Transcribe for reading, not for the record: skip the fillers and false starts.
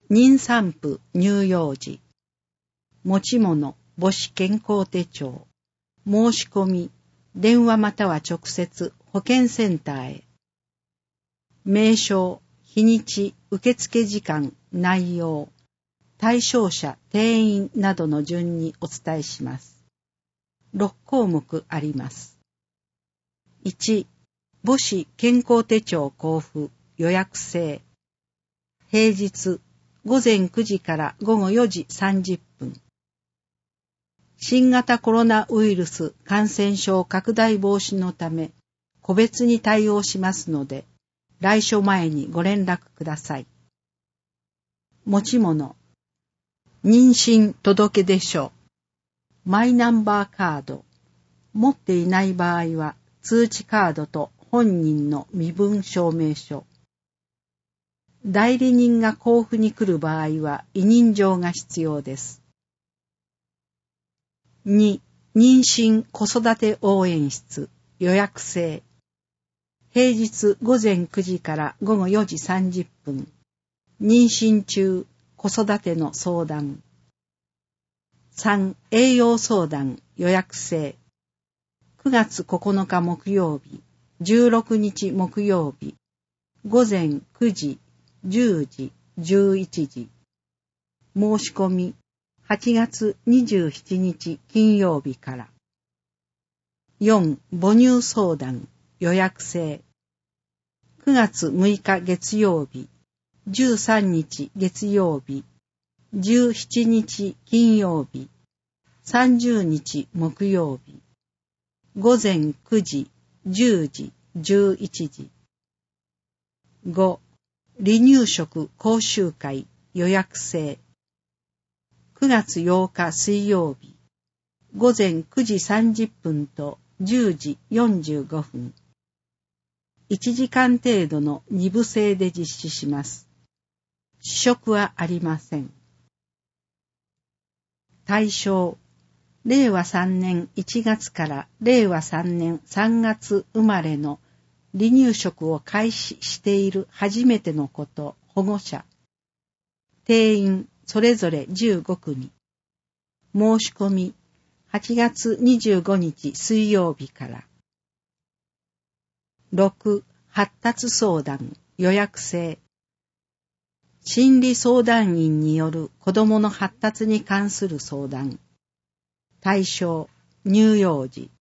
妊産婦乳幼児、持ち物母子健康手帳、申し込み、電話または直接保健センターへ。名称、日にち、受付時間、内容、対象者、定員などの順にお伝えします。6項目あります。1、母子健康手帳交付、予約制。平日、午前9時から午後4時30分。新型コロナウイルス感染症拡大防止のため、個別に対応しますので、来所前にご連絡ください。持ち物、妊娠届出書、マイナンバーカード、持っていない場合は通知カードと本人の身分証明書。代理人が交付に来る場合は委任状が必要です。2、妊娠子育て応援室、予約制。平日午前9時から午後4時30分。妊娠中、子育ての相談。3、栄養相談、予約制。9月9日木曜日、16日木曜日、午前9時、10時、11時。申し込み、8月27日金曜日から。4、母乳相談、予約制。9月6日月曜日、13日月曜日、17日金曜日、30日木曜日。午前9時、10時、11時。5、離乳食講習会予約制。9月8日水曜日、午前9時30分と10時45分。1時間程度の2部制で実施します。試食はありません。対象、令和3年1月から令和3年3月生まれの離乳食を開始している初めての子と保護者。定員それぞれ15組。申し込み8月25日水曜日から。6、発達相談、予約制。心理相談員による子どもの発達に関する相談。対象、乳幼児。